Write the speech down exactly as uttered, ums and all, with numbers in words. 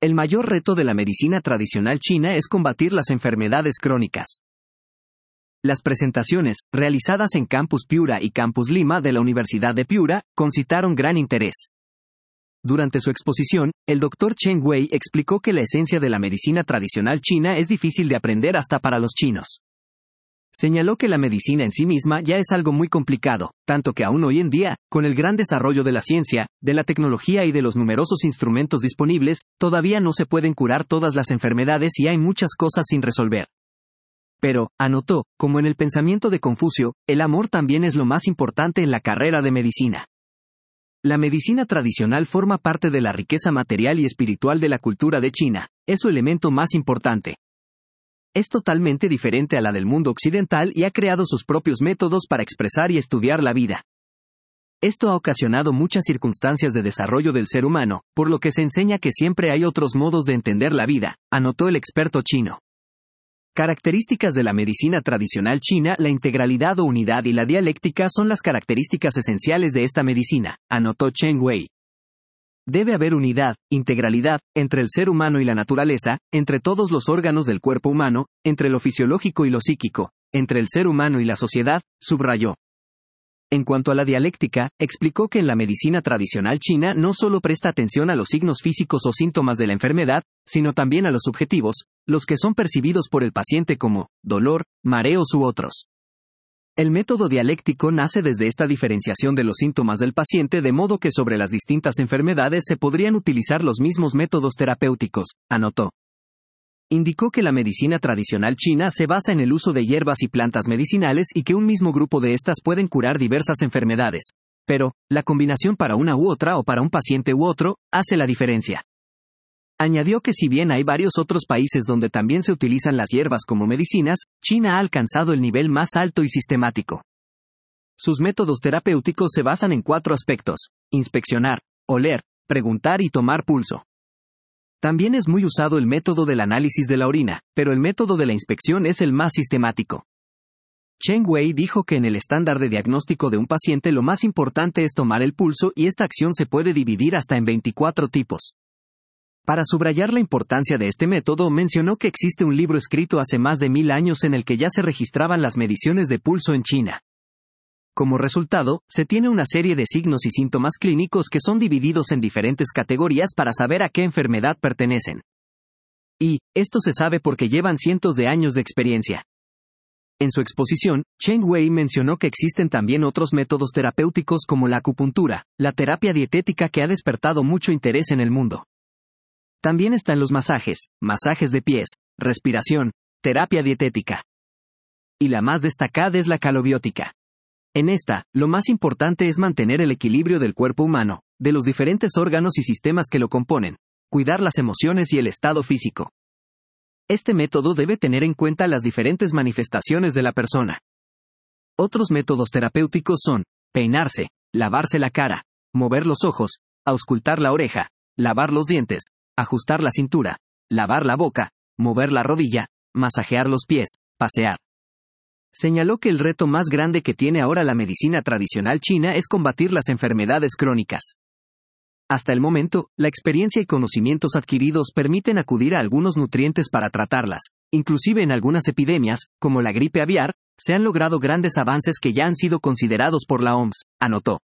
El mayor reto de la medicina tradicional china es combatir las enfermedades crónicas. Las presentaciones, realizadas en Campus Piura y Campus Lima de la Universidad de Piura, concitaron gran interés. Durante su exposición, el doctor Chen Wei explicó que la esencia de la medicina tradicional china es difícil de aprender hasta para los chinos. Señaló que la medicina en sí misma ya es algo muy complicado, tanto que aún hoy en día, con el gran desarrollo de la ciencia, de la tecnología y de los numerosos instrumentos disponibles, todavía no se pueden curar todas las enfermedades y hay muchas cosas sin resolver. Pero, anotó, como en el pensamiento de Confucio, el amor también es lo más importante en la carrera de medicina. La medicina tradicional forma parte de la riqueza material y espiritual de la cultura de China, es su elemento más importante. Es totalmente diferente a la del mundo occidental y ha creado sus propios métodos para expresar y estudiar la vida. Esto ha ocasionado muchas circunstancias de desarrollo del ser humano, por lo que se enseña que siempre hay otros modos de entender la vida, anotó el experto chino. Características de la medicina tradicional china. La integralidad o unidad y la dialéctica son las características esenciales de esta medicina, anotó Chen Wei. Debe haber unidad, integralidad, entre el ser humano y la naturaleza, entre todos los órganos del cuerpo humano, entre lo fisiológico y lo psíquico, entre el ser humano y la sociedad, subrayó. En cuanto a la dialéctica, explicó que en la medicina tradicional china no solo presta atención a los signos físicos o síntomas de la enfermedad, sino también a los subjetivos, los que son percibidos por el paciente como dolor, mareos u otros. El método dialéctico nace desde esta diferenciación de los síntomas del paciente, de modo que sobre las distintas enfermedades se podrían utilizar los mismos métodos terapéuticos, anotó. Indicó que la medicina tradicional china se basa en el uso de hierbas y plantas medicinales y que un mismo grupo de estas pueden curar diversas enfermedades. Pero, la combinación para una u otra o para un paciente u otro, hace la diferencia. Añadió que si bien hay varios otros países donde también se utilizan las hierbas como medicinas, China ha alcanzado el nivel más alto y sistemático. Sus métodos terapéuticos se basan en cuatro aspectos: inspeccionar, oler, preguntar y tomar pulso. También es muy usado el método del análisis de la orina, pero el método de la inspección es el más sistemático. Chen Wei dijo que en el estándar de diagnóstico de un paciente lo más importante es tomar el pulso y esta acción se puede dividir hasta en veinticuatro tipos. Para subrayar la importancia de este método, mencionó que existe un libro escrito hace más de mil años en el que ya se registraban las mediciones de pulso en China. Como resultado, se tiene una serie de signos y síntomas clínicos que son divididos en diferentes categorías para saber a qué enfermedad pertenecen. Y, esto se sabe porque llevan cientos de años de experiencia. En su exposición, Chen Wei mencionó que existen también otros métodos terapéuticos como la acupuntura, la terapia dietética que ha despertado mucho interés en el mundo. También están los masajes, masajes de pies, respiración, terapia dietética. Y la más destacada es la calobiótica. En esta, lo más importante es mantener el equilibrio del cuerpo humano, de los diferentes órganos y sistemas que lo componen, cuidar las emociones y el estado físico. Este método debe tener en cuenta las diferentes manifestaciones de la persona. Otros métodos terapéuticos son peinarse, lavarse la cara, mover los ojos, auscultar la oreja, lavar los dientes, ajustar la cintura, lavar la boca, mover la rodilla, masajear los pies, pasear. Señaló que el reto más grande que tiene ahora la medicina tradicional china es combatir las enfermedades crónicas. Hasta el momento, la experiencia y conocimientos adquiridos permiten acudir a algunos nutrientes para tratarlas. Inclusive en algunas epidemias, como la gripe aviar, se han logrado grandes avances que ya han sido considerados por la O M S, anotó.